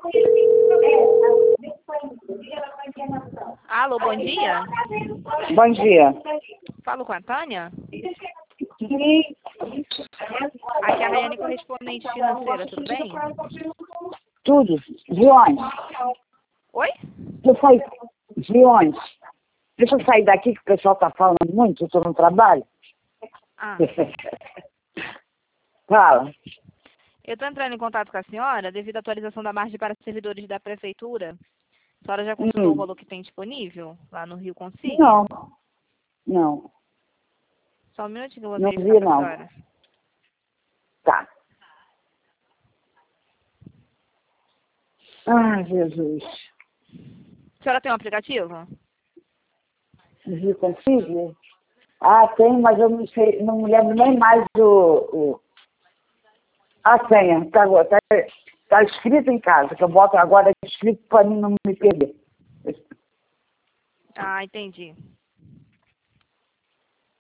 Alô, bom dia. Bom dia. Falo com a Tânia? Sim. Aqui é a Rayane, correspondente financeira, tudo bem? Tudo. De onde? Oi? Eu saí. De onde? Deixa eu sair daqui que o pessoal está falando muito, eu estou no trabalho. Ah, Fala. eu estou entrando em contato com a senhora devido à atualização da margem para servidores da prefeitura. A senhora já consultou o valor que tem disponível lá no Rio Consigne? Não. Não. Só um minutinho que eu vou Não verificar vi, para a não. senhora. Tá. Ai, Jesus. A senhora tem um aplicativo? Não consigo? Ah, tem, mas eu não sei, não me lembro nem mais a senha. Tá escrito em casa, que eu boto agora escrito para mim não me perder. Ah, entendi.